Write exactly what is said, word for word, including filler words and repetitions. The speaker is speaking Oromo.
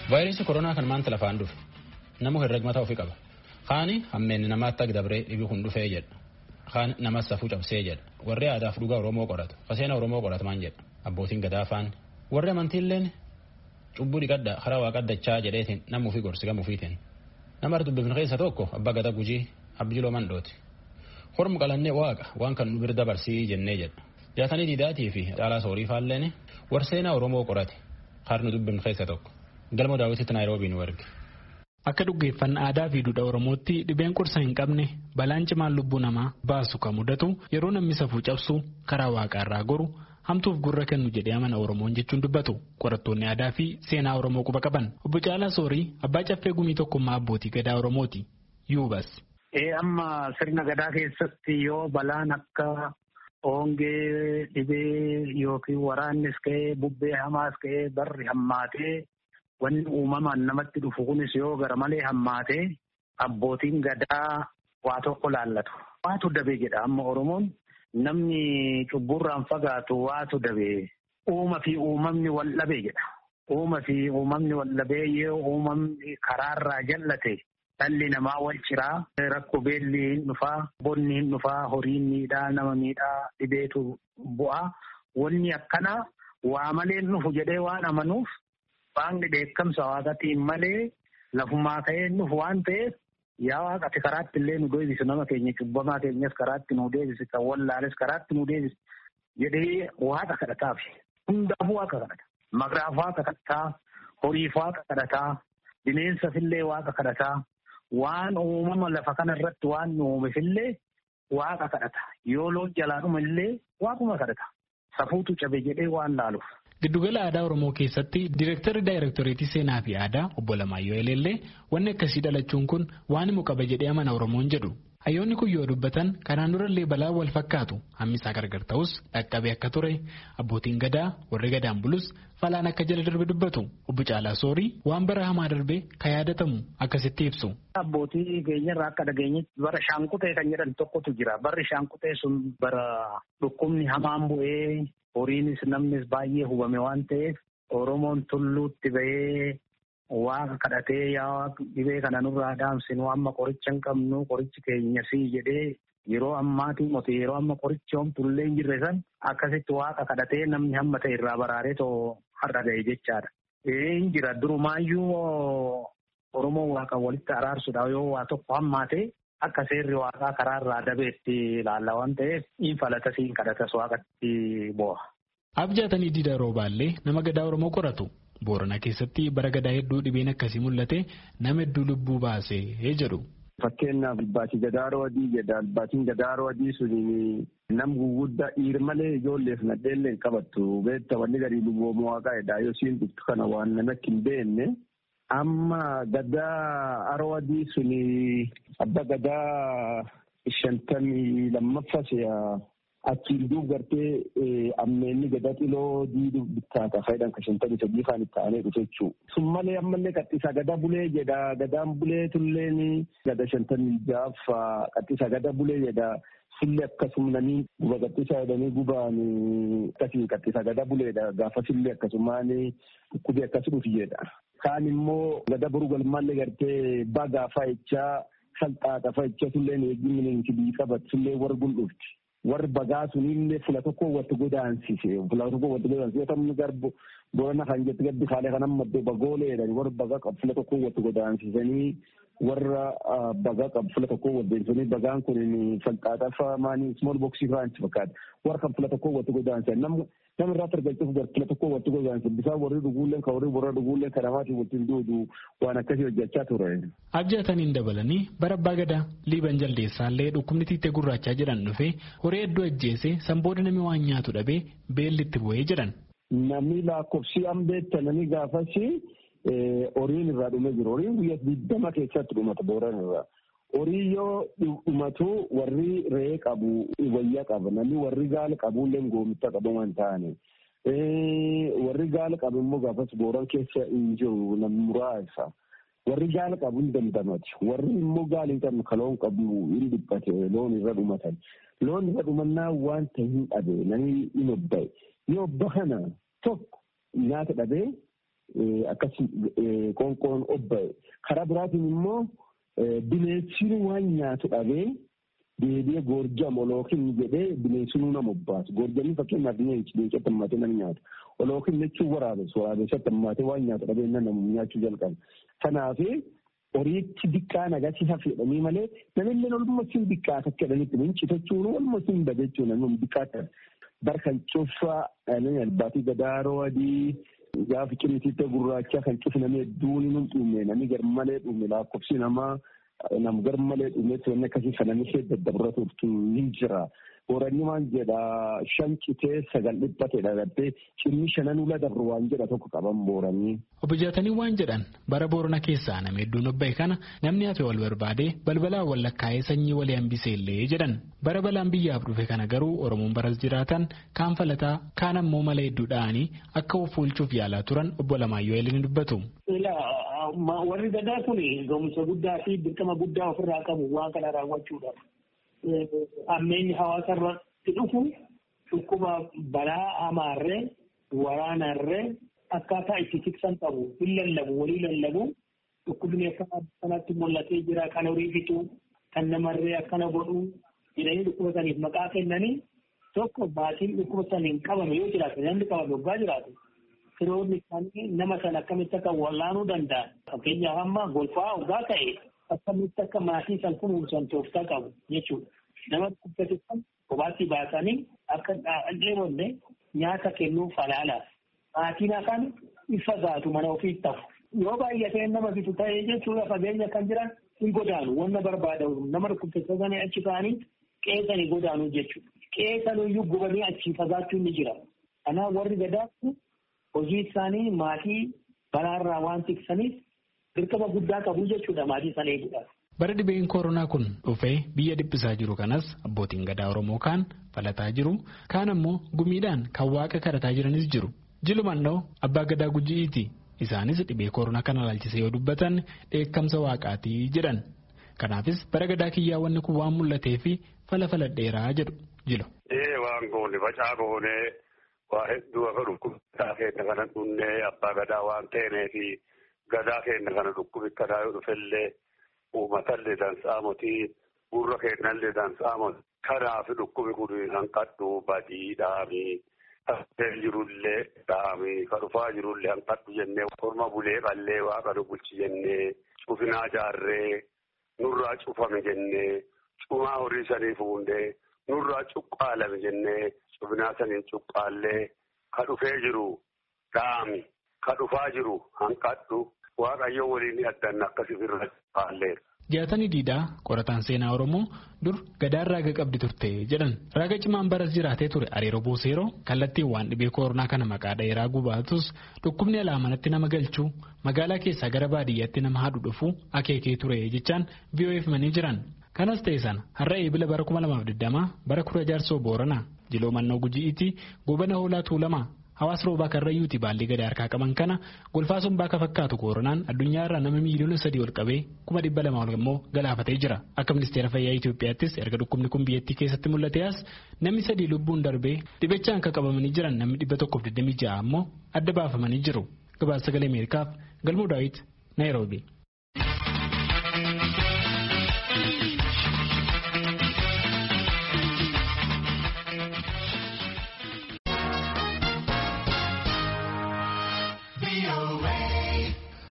Vaayirasii koronaa kan maanta lafaan dhufe nama herregmataa ofii qaba. Kaani hammeen namaatti akka dabree dhibii kun dhufee jedha. Kaan namas safuu cabsee jedha. Warri aadaaf dhugaa Oromoo qoratu. Faseena Oromoo qoratu maan jedha. Abbootiin gadaa afaan. Warri amantiilleen cubbuu dhiqadda karaa waaqaddachaa jedheetiin namuu fi gorsi gamuu fiitiin. Nama dubbifne keessa tokko abbaa gadaa Gujii Abjiloo Mandhooti. Hormu qalannee waaqa waan kan nu birda barsii jennee jedha. Jaatanii diidaatii fi caalaa soorii faalleen warseenaa Oromoo qorate. Harnu dubbifne keessa tokko. Galma daawwititti Naayiroobii nu erge. Akka dhuggeeffannaa aadaa fi duudhaa Oromootti dhibeen qorsa hin qabne balaan cimaan lubbuu namaa baasu kan mudatu yeroo namni safuu cabsu karaa waaqaarraa goru hamtuuf gurra kennu jedhee amana Oromoon jechuun dubbatu qorattoonni aadaa fi seenaa Oromoo quba qaban. Obbo Caalaa Soorii abbaa caffee gumii tokkummaa abbootii gadaa Oromooti. Yuubas. Ee amma sirna gadaa keessatti yoo balaan akka hongee dhibee yookiin waraannis ka'ee bubbee hamaas ka'ee barri hammaatee wanni uumamaan namatti dhufu kunis yoo gara malee hammaatee abbootiin gadaa waa tokko laallatu. Waatu dabee jedha amma Oromoon namni cubburraan fagaatu waatu dabee uuma fi uumamni wal dhabee jedha. Uuma fi uumamni wal dhabee yoo uumamni karaarraa jallate dhalli namaa wal ciraa rakkoo beelli hin dhufaa bonni hin dhufaa horiin miidhaa nama miidhaa dhibeetu bu'aa wanni akkanaa waa malee dhufu jedhee waan amanuuf Baangi beekamsa waaqatiin malee lafumaa ka'ee nuuf waan ta'eef yaa waaqati karaatti illee nu deebisu nama keenya cubbamaa keenyas karaatti nu deebisu kan wallaales karaatti nu deebisu jedhee waaqa kadhataaf hundaaf waaqa kadhata. Maqraaf waaqa kadhataa, horiif waaqa kadhataa, bineensafillee waaqa kadhataa, waan uumama lafa kanarratti waan nu uumefillee waaqa kadhata. Yoo loon jalaadhuma illee waaquma kadhata. Safuutu cabe jedhee waan laaluuf. Giddugala aadaa Oromoo keessatti Direektarri Daayireektoreetii Seenaa fi Aadaa obbo Lamaayyoo Eleellee wanni akkasii dhalachuun kun waan himu qaba jedhee amana Oromoon jedhu. Hayyoonni kun yoo dubbatan kanaan durallee balaa wal fakkaatu hammisaa gargar ta'us dhaqqabee akka ture abbootiin gadaa warri gadaan bulus falaan akka jala darbe dubbatu. Obbo Caalaa Soorii waan bara hamaa darbe kan yaadatamu akkasitti ibsu. Abbootii keenyarraa akka dhageenyetti bara shaanqutee kan jedhan tokkotu jira. Barri shaanqutee sun bara dhukkubni hamaan bu'ee. Horiinis namnis baay'ee hubame waan ta'eef Oromoon tulluutti bahee waaqa kadhatee yaa dhibee kana nurraa dhaamsinu amma qoricha hin qabnu qorichi keenya sii jedhee yeroo ammaatii moti yeroo amma qorichi homtullee hin jirre san akkasitti waaqa kadhatee namni hamma ta'e irraa baraaree too har'a ga'e jechaadha. Ee hin jira durumaayyuu Oromoo waaqa walitti araarsuudhaaf yoo waa tokko hammaatee akka seerri waaqaa karaarraa dabeetti ilaalla waan ta'eef infalata siin kadhatas waaqatti bo'a. Abjaatanii Diida Roobaallee nama gadaa Oromoo qoratu. Boorana keessatti bara gadaa hedduu dhibeen akkasii mul'ate nama hedduu lubbuu baasee jedhu. Fakkeenyaaf Albaatii Gadaaroo Adii jedha. Albaatiin Gadaaroo Adii suni nam guguddaa dhiira malee ijoolleef nadheellee hin qabattu. Beekta wanni garii lubboomoo waaqaa jedha yoo siin dhuftu kana waan namatti hin beekne. Amma gadaa Aroo Adii suni abba gadaa shantamii lammaffaa achiin duub gartee ammeenni gadaa xiloo diiduu bittaata faayidaan ka shantamii sadii kaan itti aanee dhufe jechuudha. Sun malee ammallee qaxxisaa gadaa bulee jedha. Gadaan bulee tulleen gada shantamii jaaf qaxxisaa gadaa bulee jedha. Sullee akkasumanii guba qaxxisaa jedhanii gubaan akkasii qaxxisaa gadaa buleedha. Gaafa sullee akkasumaan dhukkubee akkas dhufi jedha. Kaan immoo gadaa boruu galmaallee gartee bagaa faayichaa salxaaxa faayichaa sulleen eeggii mineensi qabat sullee warguun dhufti. Warri bagaa sunillee fula tokko walitti godaansise. Fula tokko walitti godaansise. Yoo ta'u garbu boona kan jettu gaddi faalee kan amma bagooleedha. Warri bagaa qabu fula tokko walitti godaansisanii warra bagaa qabu fula tokko walitti godaansisanii bagaan kun salxaaxa maanii small boxii firaanchi fakkaata. Warra kan fula tokko walitti godaansan namni irraa targalchuuf gar fula tokko walitti godaansan bisaan warri dhuguulleen kan warri warra dhuguulleen kan namaatiin walitti duudu waan akkasii hojjechaa ture. Abjaataniin dabalanii bara abbaa gadaa liiban jaldeessaallee dhukkubni tiittee gurraachaa jedhan dhufee horii hedduu ajjeese sanbooda namni waan nyaatu dhabee beelli itti bu'ee jedhan. Namni lakkoofsi ambeetta namni gaafasi horiin irraa dhumee jiru. Horiin guyyaa digdama keessatti dhumata booran irraa. Horii yoo dhumatu warri re'ee qabu wayyaa qaba. Namni warri gaala qabullee goomicha qabu waan ta'ani. Warri gaala qabu immoo gaafas booran keessa hin jiru namni muraasa. Warri gaala qabu hin dandamati. Warri immoo gaala hin qabne kaloon qabu hin dhiphate loon irra dhumatan. Loon irra dhumannaa wanta hin dhabe namni hin obbaye. Yoo obba kana tokko nyaata dhabee akkasii qoonqoon obba'e. Karaa biraatiin immoo bineensiin waan nyaatu dhabee deebi'ee gorjam olookin jedhee bineensinuu nama obbaasu. Gorjamni fakkeenyaaf bineensa tammaatee nama nyaatu. Olookin jechuun waraabessa. Waraabessa tammaatee waan nyaatu dhabee nama nyaachuu jalqaba. Kanaaf horiitti diqqaa nagatti hafedhanii malee namillee olummaa siin diqqaa akka jedhanitti mincitachuun olummaa siin bajechuun namni diqqaa ta'e. Barkan cufaa albaatii gadaaroo adii gaafa cimitiitti gurraacha kan cufnamee duuni nun dhume namni garmalee dhume lakkoofsi namaa nam garmalee dhume wanni akkasii kana ishee daddabarra turtu hin jira. Horanni waan jedha shan citee sagal dhibbate dhagattee cimmi shanan ula dabru waan jedha tokko qaban booranii. Obbo Jaatanii waan jedhan bara Boorana keessaa nama hedduun obba'e kana namni hafe wal barbaade balbalaan wal lakkaa'ee sanyii walii hambisee illee jedhan. Bara balaan biyyaaf dhufe kana garuu Oromoon baras jiraatan kaan falataa kaan ammoo mala hedduu dha'anii akka of oolchuuf yaalaa turan obbo Alamaayyoo Eelin dubbatu. Warri gadaa kun ga'umsa guddaa fi dirqama guddaa ofirraa qabu waan kana raawwachuudhaaf. Ammeenyi hawaasa irratti dhufu dhukkuba balaa hamaarree waraanarree akkaataa itti tiksan qabu hin lallabu walii lallabu dhukkubni akka kanatti mul'atee jira kan horii fixu kan namarree akkana godhu jedhanii dhukkuba saniif maqaa kennanii tokko maatiin dhukkuba saniin qabame yoo jiraate namni qabame waggaa jiraatu firoonni isaanii nama sana akkamitti akka wallaanuu danda'an fakkeenyaaf amma golfaa waggaa ta'e. Akkamitti akka maatii san kunuunsan tooftaa qabu jechuudha. Nama dhukkubsatan kophaatti baasanii akka dheeronne nyaata kennuuf falaalaaf. Maatiin afaan ifa gaatu mana ofiif tafu. Yoo baay'atee nama bitu ta'ee jechuudha fageenya kan jiran hin godaanu wanna barbaadamu nama dhukkubsatanii achi ka'anii qeesanii godaanu jechuudha. Qeesanuyyuu gubanii achi fagaachuun ni jira. Kanaaf warri gadaa hojii isaanii maatii balaarraa waan tiksaniif dirqama guddaa qabu jechuudha maatii sana eeguudhaaf. Bara dhibeen koronaa kun dhufee biyya dhiphisaa jiru kanas abbootiin gadaa Oromoo kaan falataa jiru kaan ammoo gumiidhaan kan waaqa kadhataa jiranis jiru. Jilumannoo abbaa gadaa Gujiiti. Isaanis dhibee koronaa kana ilaalchisee yoo dubbatan dheekkamsa waaqaatii jedhan. Kanaafis bara gadaa kiyyaa wanni kun waan mul'atee fi fala faladheeraa jedhu jilu. Ee waan goone facaa goone waa hedduu akka dhukkubsaa keenya kana dhunnee abbaa gadaa waan ta'eneefi. Gadaa keenya kana dhukkubi kadaa yoo dhufellee uummatallee dansaamoti gurra keenyallee dansaamoti kanaaf dhukkubi kun kan qaddu badii dhaamii kan jirullee dhaamii kan dhufaa jirullee kan qaddu jennee korma bulee qallee waaqa nu bulchi jennee cufinaa jaarree nurraa cufame jennee cumaa horii sanii fuundee nurraa cuqqaalame jennee cufinaa saniin cuqqaallee kan dhufee jiru dhaami kan dhufaa jiru kan qaddu. Waaqayyo waliin addan akkasii irra faalleera. Jaatanii Diidaa qorataan seenaa Oromoo dur gadaan raaga qabdi turte jedhan. Raaga cimaan baras jiraatee ture Areeroo Booseeroo kallattiin waan dhibee koronaa kana maqaa dheeraa gubaatus dhukkubni alaa manatti nama galchuu magaalaa keessaa gara baadiyyaatti nama haadhu dhufuu akeekee ture jechaan V O F manii jiran. Kanas ta'e sana har'a eebila bara kuma lamaaf digdama bara kura jaarsoo Booranaa Jiloo Mannoo Guji'iitii Goobana Hoolaa Tuulamaa. Hawaasa roobaa karrayyuuti baallii gadaa harkaa qaban kana golfaa sombaa ka fakkaatu koronaan addunyaa irraa nama miiliyoona sadii ol qabee kuma dhibba lama ol immoo galaafatee jira. Akka ministeera fayyaa Itoophiyaattis erga dhukkubni kun biyyattii keessatti mul'ate as namni sadii lubbuun darbee dhibichaan kan qabamanii jiran namni dhibba tokkoof digdamii ja'a ammoo adda baafamanii jiru. Gabaasa sagalee Ameerikaaf Galmoo Daawit Naayiroobii. Be away.